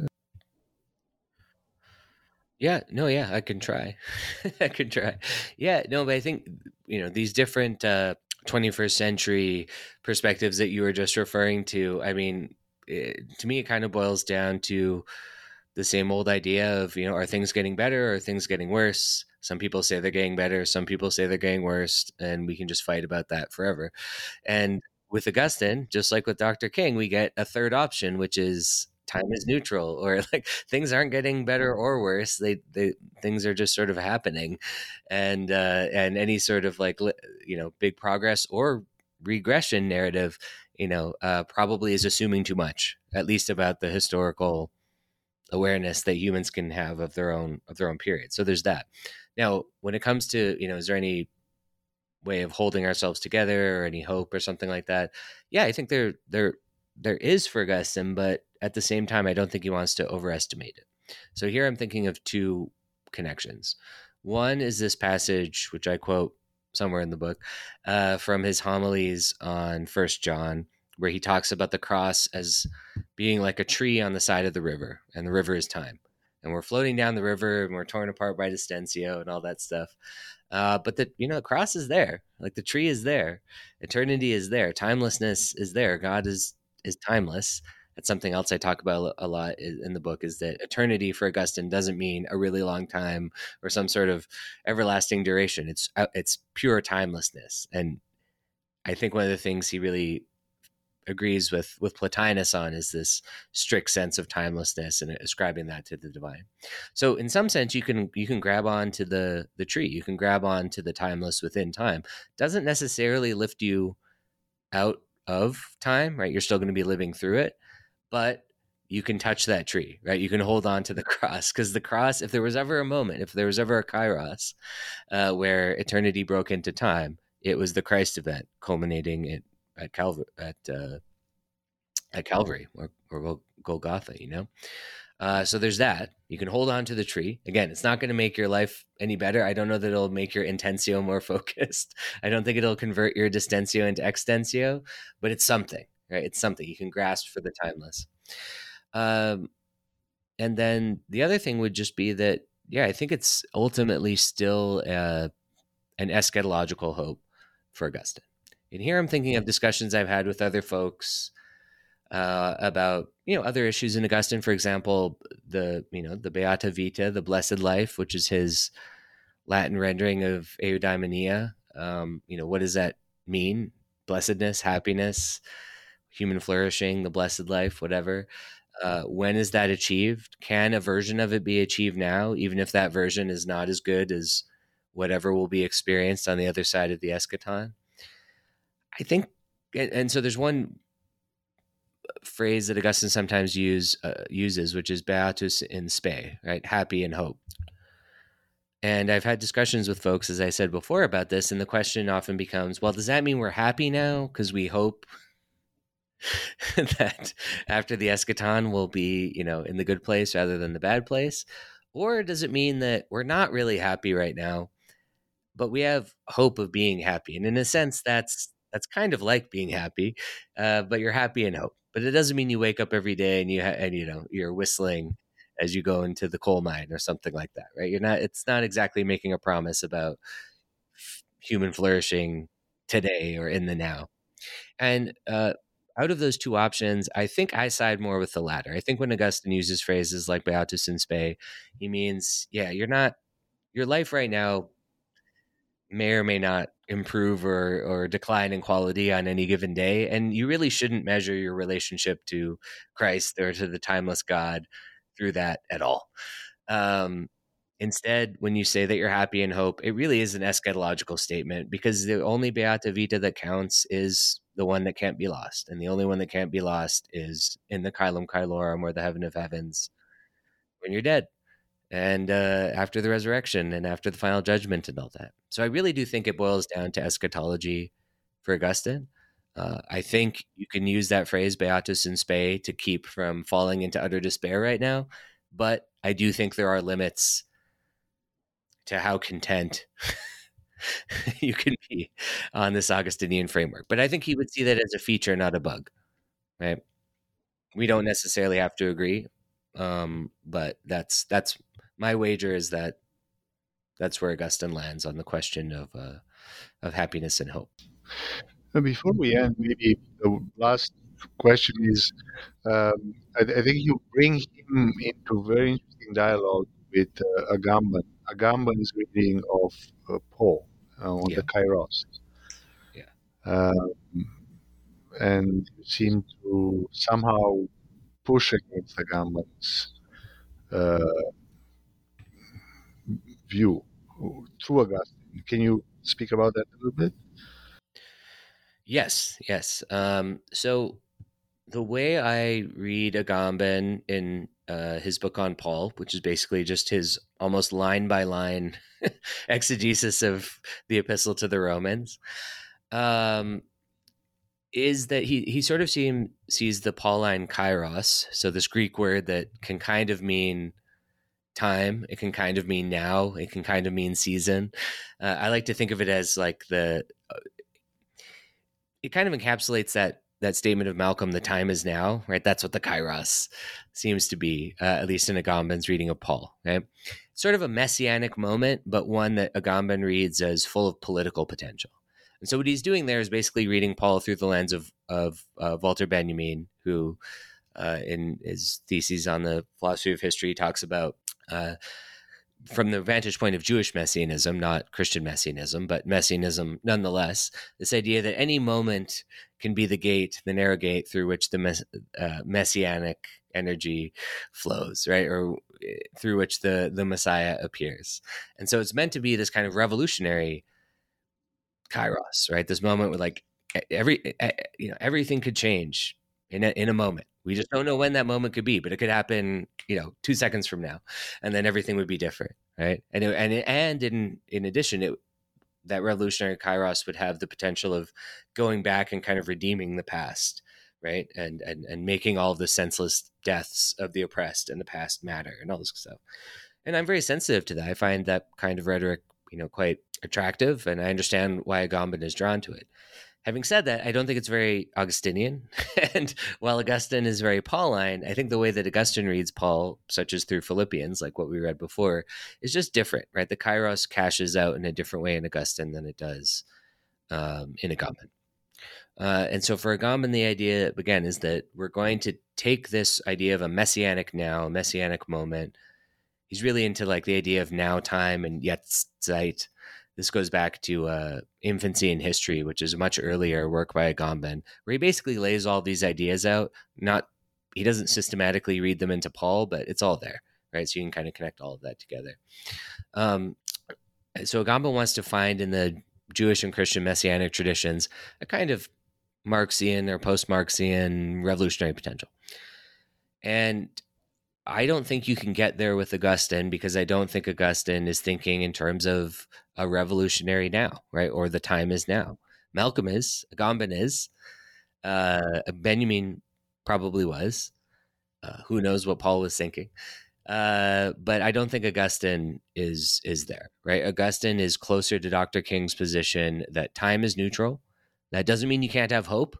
Yeah, no, yeah, I can try. I can try. Yeah, no, but I think these different 21st century perspectives that you were just referring to. I mean, to me, it kind of boils down to the same old idea of are things getting better or are things getting worse? Some people say they're getting better, some people say they're getting worse, and we can just fight about that forever. And with Augustine, just like with Dr. King, we get a third option, which is time is neutral, or like things aren't getting better or worse. They things are just sort of happening, and any sort of like big progress or regression narrative, probably is assuming too much, at least about the historical awareness that humans can have of their own period. So there's that. Now, when it comes to is there any way of holding ourselves together or any hope or something like that? Yeah, I think there is for Augustine, but at the same time, I don't think he wants to overestimate it. So here I'm thinking of two connections. One is this passage, which I quote somewhere in the book, from his homilies on First John, where he talks about the cross as being like a tree on the side of the river, and the river is time. And we're floating down the river, and we're torn apart by distentio and all that stuff. But the cross is there, like the tree is there, eternity is there, timelessness is there. God is timeless. That's something else I talk about a lot in the book, is that eternity for Augustine doesn't mean a really long time or some sort of everlasting duration. It's pure timelessness. And I think one of the things he really agrees with Plotinus on is this strict sense of timelessness and ascribing that to the divine. So in some sense, you can grab on to the tree, you can grab on to the timeless within time. Doesn't necessarily lift you out of time, right? You're still going to be living through it, but you can touch that tree, right? You can hold on to the cross, because the cross, if there was ever a moment, if there was ever a kairos where eternity broke into time, it was the Christ event culminating at Calvary, or Golgotha, So there's that. You can hold on to the tree. Again, it's not going to make your life any better. I don't know that it'll make your intensio more focused. I don't think it'll convert your distentio into extensio, but it's something, right? It's something you can grasp for the timeless. And then the other thing would just be that, yeah, I think it's ultimately still an eschatological hope for Augustine. And here I'm thinking of discussions I've had with other folks about other issues in Augustine. For example, the Beata Vita, the blessed life, which is his Latin rendering of eudaimonia. What does that mean? Blessedness, happiness, human flourishing, the blessed life, whatever. When is that achieved? Can a version of it be achieved now, even if that version is not as good as whatever will be experienced on the other side of the eschaton? I think, and so there's one phrase that Augustine sometimes uses, which is beatus in spe, right? Happy in hope. And I've had discussions with folks, as I said before, about this, and the question often becomes, well, does that mean we're happy now because we hope that after the eschaton we'll be, in the good place rather than the bad place? Or does it mean that we're not really happy right now, but we have hope of being happy? And in a sense, that's kind of like being happy, but you're happy in hope. but it doesn't mean you wake up every day and you're whistling as you go into the coal mine or something like that, right? It's not exactly making a promise about human flourishing today or in the now. And out of those two options, I think I side more with the latter. I think when Augustine uses phrases like Beatus in Spe, he means, your life right now may or may not improve or decline in quality on any given day. And you really shouldn't measure your relationship to Christ or to the timeless God through that at all. Instead, when you say that you're happy in hope, it really is an eschatological statement, because the only Beata Vita that counts is the one that can't be lost. And the only one that can't be lost is in the Caelum Caelorum, or the heaven of heavens, when you're dead, and after the resurrection and after the final judgment and all that. So I really do think it boils down to eschatology for Augustine. I think you can use that phrase Beatus in Spe to keep from falling into utter despair right now, but I do think there are limits to how content you can be on this Augustinian framework. But I think he would see that as a feature, not a bug, right? We don't necessarily have to agree, but that's my wager, is that that's where Augustine lands on the question of happiness and hope. Before we end, maybe the last question is, I think you bring him into very interesting dialogue with Agamben. Agamben's reading of Paul on the Kairos. Yeah. And you seem to somehow push against Agamben's view through Augustine. Can you speak about that a little bit? Yes. So the way I read Agamben in his book on Paul, which is basically just his almost line by line exegesis of the epistle to the Romans, is that he sort of sees the Pauline kairos, so this Greek word that can kind of mean time, it can kind of mean now, it can kind of mean season. I like to think of it as like it kind of encapsulates that statement of Malcolm, the time is now, right? That's what the kairos seems to be, at least in Agamben's reading of Paul, right? Sort of a messianic moment, but one that Agamben reads as full of political potential. And so what he's doing there is basically reading Paul through the lens of Walter Benjamin, who in his theses on the philosophy of history talks about, from the vantage point of Jewish messianism, not Christian messianism, but messianism nonetheless, this idea that any moment can be the gate, the narrow gate through which the messianic energy flows, right? Or through which the Messiah appears. And so it's meant to be this kind of revolutionary kairos, right? This moment where like everything could change in a moment. We just don't know when that moment could be, but it could happen, 2 seconds from now, and then everything would be different, right? And in addition, that revolutionary kairos would have the potential of going back and kind of redeeming the past, right? And making all of the senseless deaths of the oppressed and the past matter and all this stuff. And I'm very sensitive to that. I find that kind of rhetoric, quite attractive, and I understand why Agamben is drawn to it. Having said that, I don't think it's very Augustinian. And while Augustine is very Pauline, I think the way that Augustine reads Paul, such as through Philippians, like what we read before, is just different, right? The kairos cashes out in a different way in Augustine than it does in Agamben. And so for Agamben, the idea, again, is that we're going to take this idea of a messianic now, a messianic moment. He's really into like the idea of now time and Jetztzeit. This goes back to Infancy in History, which is a much earlier work by Agamben, where he basically lays all these ideas out. He doesn't systematically read them into Paul, but it's all there, right? So you can kind of connect all of that together. So Agamben wants to find in the Jewish and Christian messianic traditions a kind of Marxian or post-Marxian revolutionary potential. And I don't think you can get there with Augustine, because I don't think Augustine is thinking in terms of a revolutionary now, right? Or the time is now. Malcolm is, Agamben is, Benjamin probably was. Who knows what Paul was thinking? But I don't think Augustine is there, right? Augustine is closer to Dr. King's position that time is neutral. That doesn't mean you can't have hope.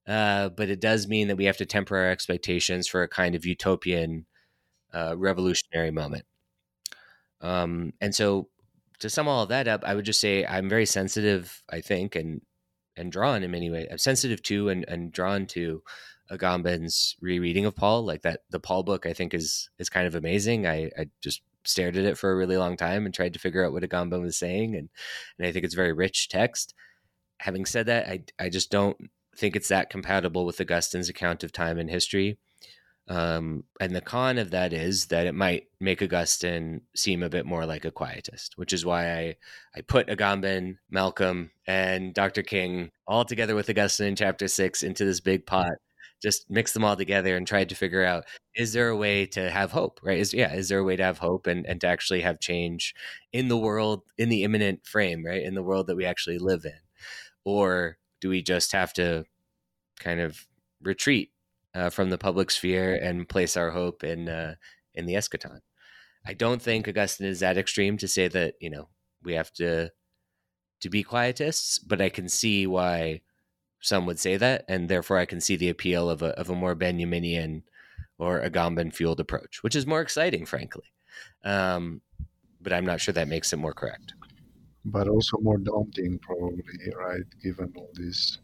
but it does mean that we have to temper our expectations for a kind of utopian revolutionary moment. And so to sum all of that up, I would just say I'm very sensitive, I think, and drawn in many ways. I'm sensitive to and drawn to Agamben's rereading of Paul. Like that, the Paul book I think is kind of amazing. I just stared at it for a really long time and tried to figure out what Agamben was saying, and I think it's very rich text. Having said that, I just don't think it's that compatible with Augustine's account of time and history. And the con of that is that it might make Augustine seem a bit more like a quietist, which is why I put Agamben, Malcolm, and Dr. King all together with Augustine in chapter 6 into this big pot, just mix them all together and tried to figure out, is there a way to have hope, right? Is there a way to have hope and to actually have change in the world, in the imminent frame, right? In the world that we actually live in? Or do we just have to kind of retreat from the public sphere and place our hope in the eschaton? I don't think Augustine is that extreme to say that we have to be quietists, but I can see why some would say that, and therefore I can see the appeal of a more Benjaminian or Agamben fueled approach, which is more exciting, frankly. But I'm not sure that makes it more correct. But also more daunting, probably, right? Given all this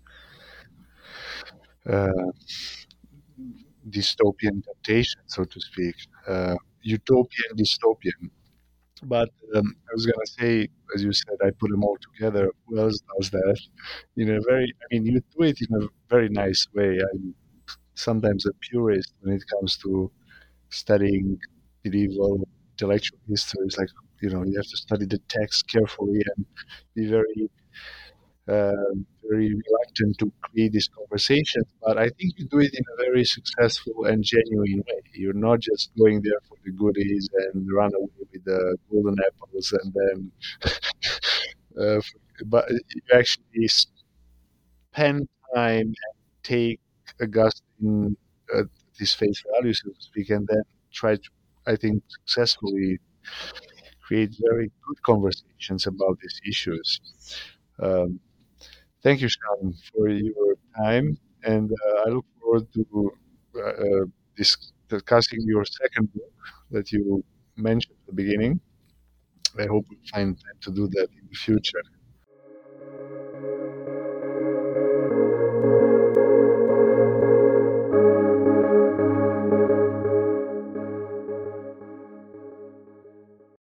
dystopian temptation, so to speak, utopian, dystopian. But I was going to say, as you said, I put them all together. Who else does that? You do it in a very nice way. I'm sometimes a purist when it comes to studying medieval intellectual history. It's like, you have to study the text carefully and be very very reluctant to create these conversations, but I think you do it in a very successful and genuine way. You're not just going there for the goodies and run away with the golden apples, and then, but you actually spend time and take Augustine at his face value, so to speak, and then try to, I think, successfully create very good conversations about these issues. Thank you, Sean, for your time, and I look forward to discussing your second book that you mentioned at the beginning. I hope we find time to do that in the future.